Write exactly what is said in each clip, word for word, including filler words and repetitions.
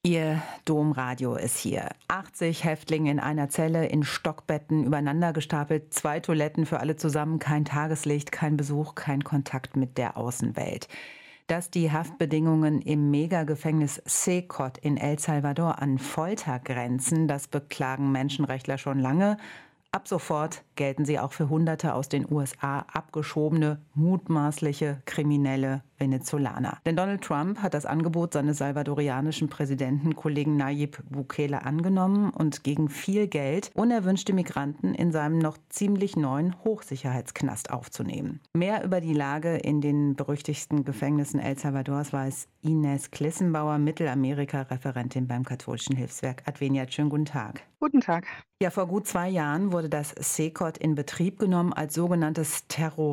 Ihr Domradio ist hier. achtzig Häftlinge in einer Zelle, in Stockbetten, übereinander gestapelt, zwei Toiletten für alle zusammen, kein Tageslicht, kein Besuch, kein Kontakt mit der Außenwelt. Dass die Haftbedingungen im Megagefängnis Secot in El Salvador an Folter grenzen, das beklagen Menschenrechtler schon lange. Ab sofort gelten sie auch für Hunderte aus den U S A abgeschobene, mutmaßliche kriminelle Venezolaner. Denn Donald Trump hat das Angebot seines salvadorianischen Präsidentenkollegen Nayib Bukele angenommen und gegen viel Geld unerwünschte Migranten in seinem noch ziemlich neuen Hochsicherheitsknast aufzunehmen. Mehr über die Lage in den berüchtigten Gefängnissen El Salvadors weiß Ines Klissenbauer, Mittelamerika-Referentin beim katholischen Hilfswerk Adveniat. Schönen guten Tag. Guten Tag. Ja, vor gut zwei Jahren wurde das Secot in Betrieb genommen als sogenanntes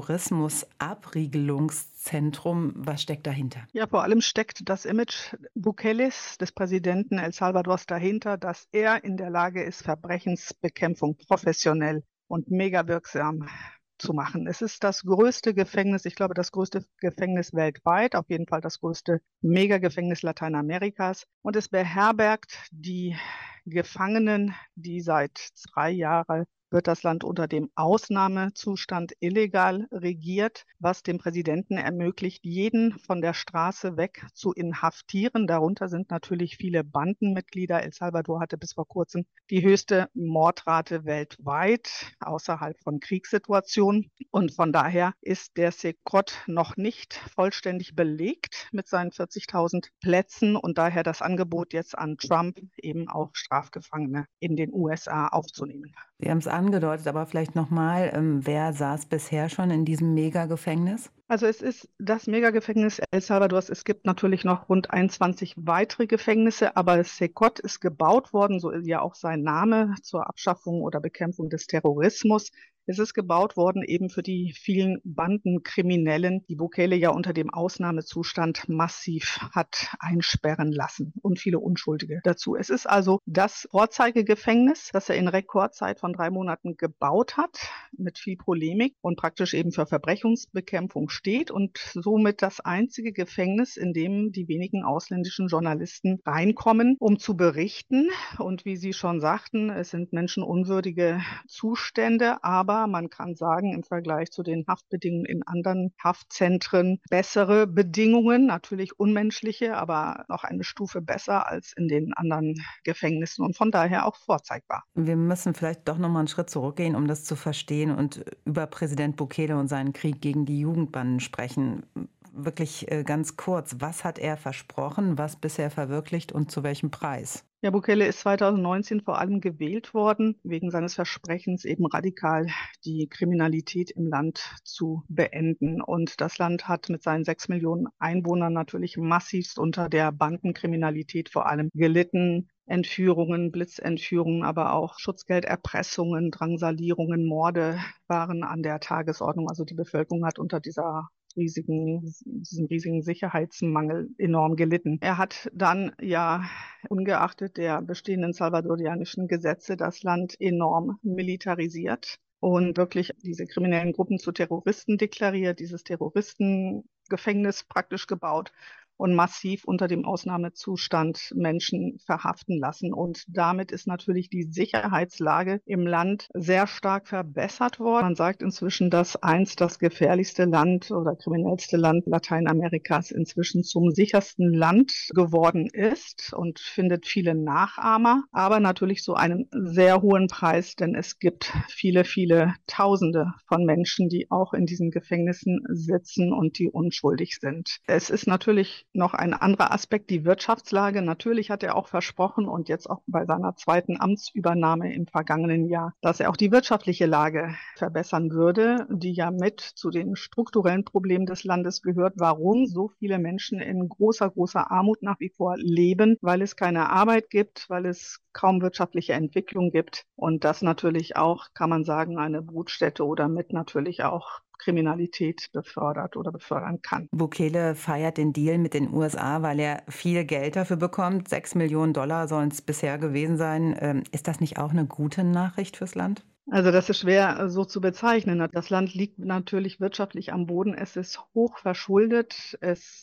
Terrorismus-Abriegelungszentrum. Was steckt dahinter? Ja, vor allem steckt das Image Bukeles, des Präsidenten El Salvadors, dahinter, dass er in der Lage ist, Verbrechensbekämpfung professionell und mega wirksam zu machen. Es ist das größte Gefängnis, ich glaube, das größte Gefängnis weltweit, auf jeden Fall das größte Megagefängnis Lateinamerikas. Und es beherbergt die Gefangenen, die seit drei Jahren wird das Land unter dem Ausnahmezustand illegal regiert, was dem Präsidenten ermöglicht, jeden von der Straße weg zu inhaftieren. Darunter sind natürlich viele Bandenmitglieder. El Salvador hatte bis vor kurzem die höchste Mordrate weltweit außerhalb von Kriegssituationen. Und von daher ist der Secot noch nicht vollständig belegt mit seinen vierzigtausend Plätzen und daher das Angebot jetzt an Trump, eben auch Strafgefangene in den U S A aufzunehmen. Sie haben es angedeutet, aber vielleicht nochmal, ähm, wer saß bisher schon in diesem Megagefängnis? Also es ist das Megagefängnis El Salvadors. Es gibt natürlich noch rund einundzwanzig weitere Gefängnisse, aber Secot ist gebaut worden, so ist ja auch sein Name, zur Abschaffung oder Bekämpfung des Terrorismus. Es ist gebaut worden eben für die vielen Bandenkriminellen, die Bukele ja unter dem Ausnahmezustand massiv hat einsperren lassen und viele Unschuldige dazu. Es ist also das Vorzeigegefängnis, das er in Rekordzeit von drei Monaten gebaut hat, mit viel Polemik und praktisch eben für Verbrechensbekämpfung steht und somit das einzige Gefängnis, in dem die wenigen ausländischen Journalisten reinkommen, um zu berichten. Und wie Sie schon sagten, es sind menschenunwürdige Zustände, aber man kann sagen, im Vergleich zu den Haftbedingungen in anderen Haftzentren bessere Bedingungen, natürlich unmenschliche, aber noch eine Stufe besser als in den anderen Gefängnissen und von daher auch vorzeigbar. Wir müssen vielleicht doch noch mal einen Schritt zurückgehen, um das zu verstehen und über Präsident Bukele und seinen Krieg gegen die Jugendbanden sprechen. Wirklich äh, ganz kurz, was hat er versprochen, was bisher verwirklicht und zu welchem Preis? Ja, Bukele ist zweitausendneunzehn vor allem gewählt worden, wegen seines Versprechens, eben radikal die Kriminalität im Land zu beenden. Und das Land hat mit seinen sechs Millionen Einwohnern natürlich massivst unter der Bandenkriminalität vor allem gelitten. Entführungen, Blitzentführungen, aber auch Schutzgelderpressungen, Drangsalierungen, Morde waren an der Tagesordnung. Also die Bevölkerung hat unter dieser riesigen, diesem riesigen Sicherheitsmangel enorm gelitten. Er hat dann ja ungeachtet der bestehenden salvadorianischen Gesetze das Land enorm militarisiert und wirklich diese kriminellen Gruppen zu Terroristen deklariert, dieses Terroristengefängnis praktisch gebaut und massiv unter dem Ausnahmezustand Menschen verhaften lassen. Und damit ist natürlich die Sicherheitslage im Land sehr stark verbessert worden. Man sagt inzwischen, dass einst das gefährlichste Land oder kriminellste Land Lateinamerikas inzwischen zum sichersten Land geworden ist und findet viele Nachahmer, aber natürlich so einen sehr hohen Preis, denn es gibt viele, viele Tausende von Menschen, die auch in diesen Gefängnissen sitzen und die unschuldig sind. Es ist natürlich noch ein anderer Aspekt, die Wirtschaftslage. Natürlich hat er auch versprochen und jetzt auch bei seiner zweiten Amtsübernahme im vergangenen Jahr, dass er auch die wirtschaftliche Lage verbessern würde, die ja mit zu den strukturellen Problemen des Landes gehört, warum so viele Menschen in großer, großer Armut nach wie vor leben, weil es keine Arbeit gibt, weil es kaum wirtschaftliche Entwicklung gibt und das natürlich auch, kann man sagen, eine Brutstätte oder mit natürlich auch Kriminalität befördert oder befördern kann. Bukele feiert den Deal mit den U S A, weil er viel Geld dafür bekommt. Sechs Millionen Dollar sollen es bisher gewesen sein. Ähm, ist das nicht auch eine gute Nachricht fürs Land? Also das ist schwer so zu bezeichnen. Das Land liegt natürlich wirtschaftlich am Boden. Es ist hoch verschuldet. Es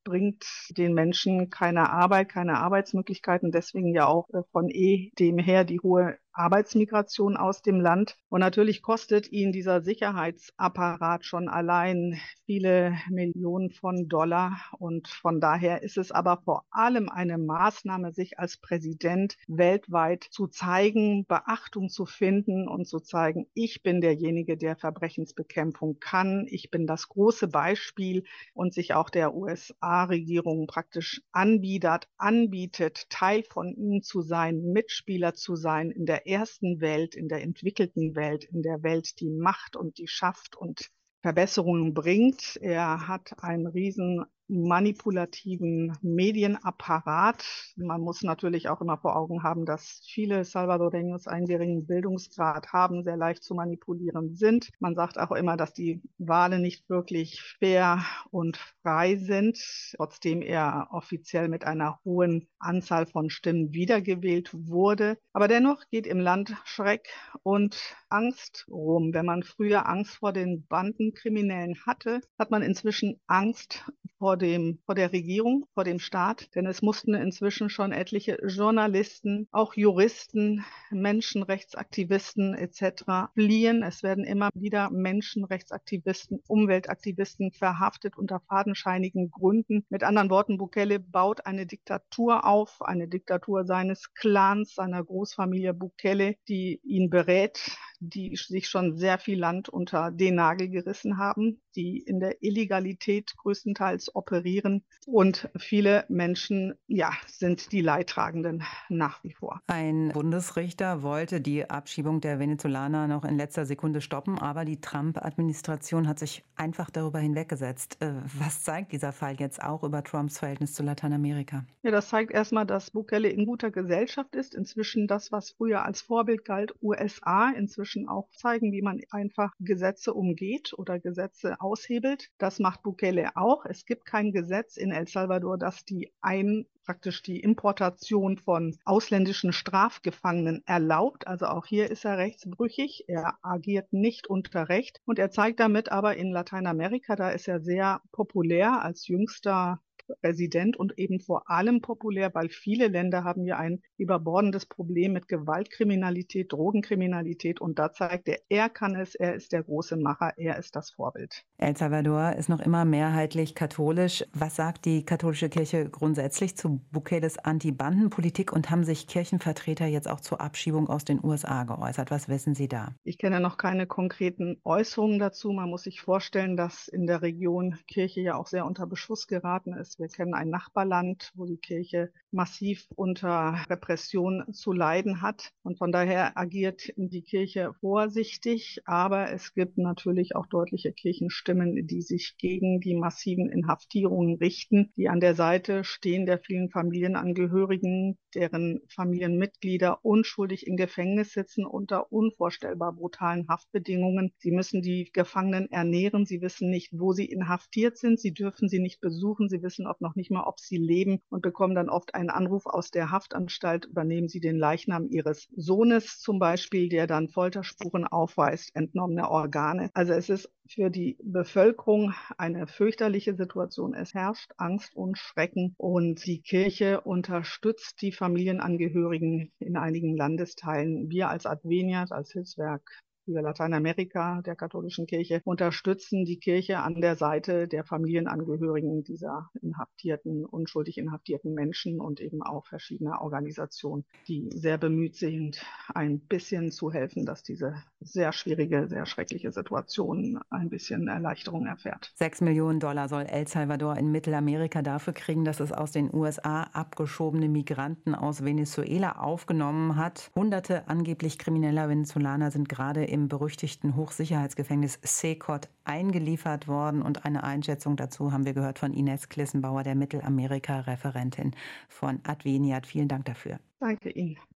bringt den Menschen keine Arbeit, keine Arbeitsmöglichkeiten, deswegen ja auch äh, von eh dem her die hohe Arbeitsmigration aus dem Land. Und natürlich kostet ihn dieser Sicherheitsapparat schon allein viele Millionen von Dollar. Und von daher ist es aber vor allem eine Maßnahme, sich als Präsident weltweit zu zeigen, Beachtung zu finden und zu zeigen, ich bin derjenige, der Verbrechensbekämpfung kann. Ich bin das große Beispiel und sich auch der U S A-Regierung praktisch anbietet, anbietet, Teil von ihnen zu sein, Mitspieler zu sein in der ersten Welt, in der entwickelten Welt, in der Welt, die macht und die schafft und Verbesserungen bringt. Er hat einen riesen manipulativen Medienapparat. Man muss natürlich auch immer vor Augen haben, dass viele Salvadoreños einen geringen Bildungsgrad haben, sehr leicht zu manipulieren sind. Man sagt auch immer, dass die Wahlen nicht wirklich fair und frei sind, trotzdem er offiziell mit einer hohen Anzahl von Stimmen wiedergewählt wurde. Aber dennoch geht im Land Schreck und Angst rum. Wenn man früher Angst vor den Bandenkriminellen hatte, hat man inzwischen Angst vor dem, vor der Regierung, vor dem Staat, denn es mussten inzwischen schon etliche Journalisten, auch Juristen, Menschenrechtsaktivisten et cetera fliehen. Es werden immer wieder Menschenrechtsaktivisten, Umweltaktivisten verhaftet unter fadenscheinigen Gründen. Mit anderen Worten, Bukele baut eine Diktatur auf, eine Diktatur seines Clans, seiner Großfamilie Bukele, die ihn berät, die sich schon sehr viel Land unter den Nagel gerissen haben, die in der Illegalität größtenteils operieren. Und viele Menschen, ja, sind die Leidtragenden nach wie vor. Ein Bundesrichter wollte die Abschiebung der Venezolaner noch in letzter Sekunde stoppen, aber die Trump-Administration hat sich einfach darüber hinweggesetzt. Äh, Was zeigt dieser Fall jetzt auch über Trumps Verhältnis zu Lateinamerika? Ja, das zeigt erstmal, dass Bukele in guter Gesellschaft ist. Inzwischen das, was früher als Vorbild galt, U S A, inzwischen auch zeigen, wie man einfach Gesetze umgeht oder Gesetze aushebelt. Das macht Bukele auch. Es gibt kein Gesetz in El Salvador, das die ein praktisch die Importation von ausländischen Strafgefangenen erlaubt. Also auch hier ist er rechtsbrüchig. Er agiert nicht unter Recht und er zeigt damit aber in Lateinamerika, da ist er sehr populär als jüngster Präsident und eben vor allem populär, weil viele Länder haben ja ein überbordendes Problem mit Gewaltkriminalität, Drogenkriminalität und da zeigt er, er kann es, er ist der große Macher, er ist das Vorbild. El Salvador ist noch immer mehrheitlich katholisch. Was sagt die katholische Kirche grundsätzlich zu Bukeles Anti-Banden-Politik und haben sich Kirchenvertreter jetzt auch zur Abschiebung aus den U S A geäußert? Was wissen Sie da? Ich kenne noch keine konkreten Äußerungen dazu. Man muss sich vorstellen, dass in der Region Kirche ja auch sehr unter Beschuss geraten ist. Wir kennen ein Nachbarland, wo die Kirche massiv unter Repression zu leiden hat. Und von daher agiert die Kirche vorsichtig. Aber es gibt natürlich auch deutliche Kirchenstimmen, die sich gegen die massiven Inhaftierungen richten, die an der Seite stehen der vielen Familienangehörigen, deren Familienmitglieder unschuldig im Gefängnis sitzen unter unvorstellbar brutalen Haftbedingungen. Sie müssen die Gefangenen ernähren. Sie wissen nicht, wo sie inhaftiert sind. Sie dürfen sie nicht besuchen. Sie wissen auch noch nicht mal, ob sie leben und bekommen dann oft einen Anruf aus der Haftanstalt. Übernehmen Sie den Leichnam Ihres Sohnes zum Beispiel, der dann Folterspuren aufweist, entnommene Organe. Also es ist für die Bevölkerung eine fürchterliche Situation. Es herrscht Angst und Schrecken und die Kirche unterstützt die Familienangehörigen in einigen Landesteilen. Wir als Adveniat, als Hilfswerk für Lateinamerika der katholischen Kirche unterstützen die Kirche an der Seite der Familienangehörigen dieser inhaftierten, unschuldig inhaftierten Menschen und eben auch verschiedener Organisationen, die sehr bemüht sind, ein bisschen zu helfen, dass diese sehr schwierige, sehr schreckliche Situation ein bisschen Erleichterung erfährt. Sechs Millionen Dollar soll El Salvador in Mittelamerika dafür kriegen, dass es aus den U S A abgeschobene Migranten aus Venezuela aufgenommen hat. Hunderte angeblich krimineller Venezolaner sind gerade im berüchtigten Hochsicherheitsgefängnis Secot eingeliefert worden. Und eine Einschätzung dazu haben wir gehört von Ines Klissenbauer, der Mittelamerika-Referentin von Adveniat. Vielen Dank dafür. Danke Ihnen.